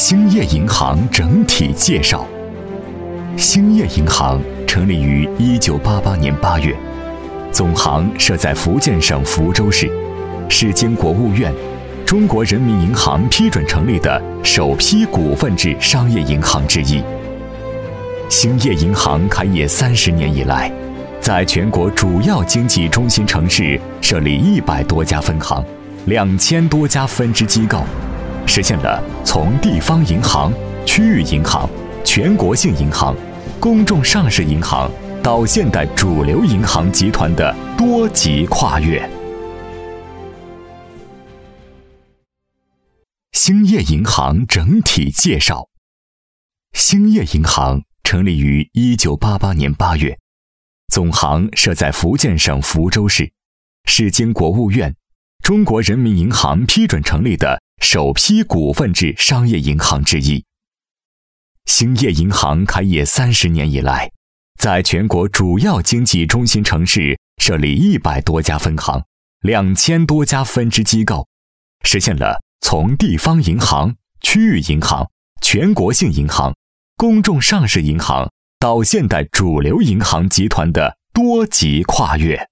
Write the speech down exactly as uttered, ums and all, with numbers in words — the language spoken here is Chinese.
兴业银行整体介绍。兴业银行成立于一九八八年八月，总行设在福建省福州市，是经国务院、中国人民银行批准成立的首批股份制商业银行之一。兴业银行开业三十年以来，在全国主要经济中心城市设立一百多家分行，两千多家分支机构，实现了从地方银行、区域银行、全国性银行、公众上市银行到现代主流银行集团的多级跨越。兴业银行整体介绍。兴业银行成立于一九八八年八月，总行设在福建省福州市，是经国务院、中国人民银行批准成立的首批股份制商业银行之一。兴业银行开业三十年以来，在全国主要经济中心城市设立一百多家分行，两千多家分支机构，实现了从地方银行、区域银行、全国性银行、公众上市银行到现代主流银行集团的多级跨越。